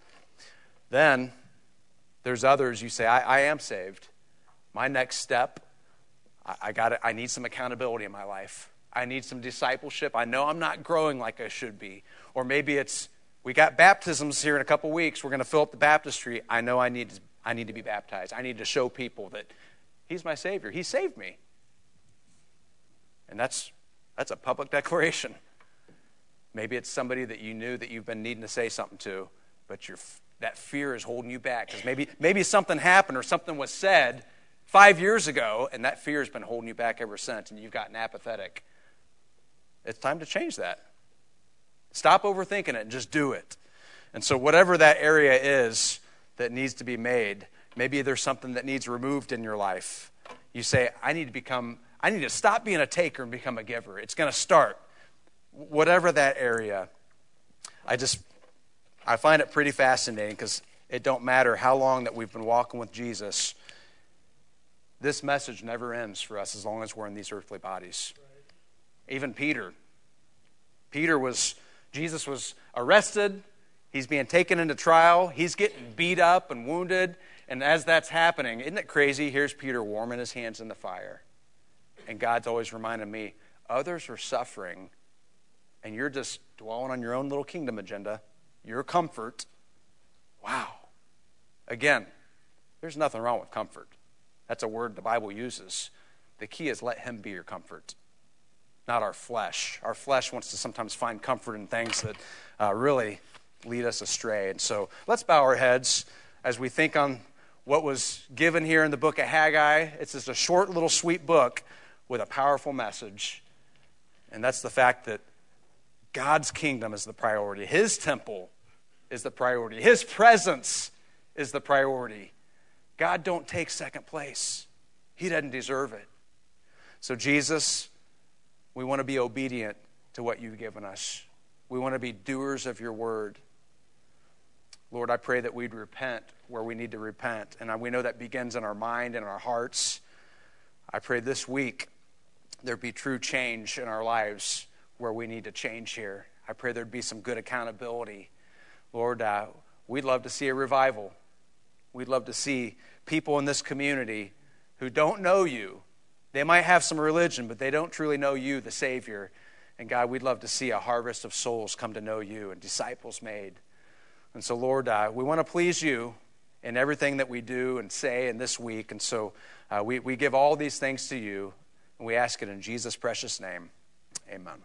Then there's others, you say, I, I am saved. My next step, I, I got I need some accountability in my life. I need some discipleship. I know I'm not growing like I should be. Or maybe it's, we got baptisms here in a couple weeks. We're going to fill up the baptistry. I know I need, I need to be baptized. I need to show people that He's my Savior. He saved me. And that's that's a public declaration. Maybe it's somebody that you knew that you've been needing to say something to, but your that fear is holding you back. Because maybe, maybe something happened or something was said five years ago, and that fear has been holding you back ever since, and you've gotten apathetic. It's time to change that. Stop overthinking it and just do it. And so whatever that area is that needs to be made, maybe there's something that needs removed in your life. You say, I need to become... I need to stop being a taker and become a giver. It's going to start. Whatever that area, I just, I find it pretty fascinating, because it don't matter how long that we've been walking with Jesus. This message never ends for us as long as we're in these earthly bodies. Right. Even Peter. Peter was, Jesus was arrested. He's being taken into trial. He's getting beat up and wounded. And as that's happening, isn't it crazy? Here's Peter warming his hands in the fire. And God's always reminded me, others are suffering, and you're just dwelling on your own little kingdom agenda, your comfort. Wow. Again, there's nothing wrong with comfort. That's a word the Bible uses. The key is let Him be your comfort, not our flesh. Our flesh wants to sometimes find comfort in things that uh, really lead us astray. And so let's bow our heads. as we think on what was given here in the book of Haggai. It's just a short little sweet book with a powerful message. And that's the fact that God's kingdom is the priority. His temple is the priority. His presence is the priority. God don't take second place. He doesn't deserve it. So Jesus, we want to be obedient to what you've given us. We want to be doers of your word. Lord, I pray that we'd repent where we need to repent. And we know that begins in our mind and our hearts. I pray this week there be true change in our lives where we need to change here. I pray there'd be some good accountability. Lord, uh, we'd love to see a revival. We'd love to see people in this community who don't know you. They might have some religion, but they don't truly know you, the Savior. And God, we'd love to see a harvest of souls come to know you and disciples made. And so, Lord, uh, we want to please you in everything that we do and say in this week. And so uh, we, we give all these things to you, and we ask it in Jesus' precious name. Amen.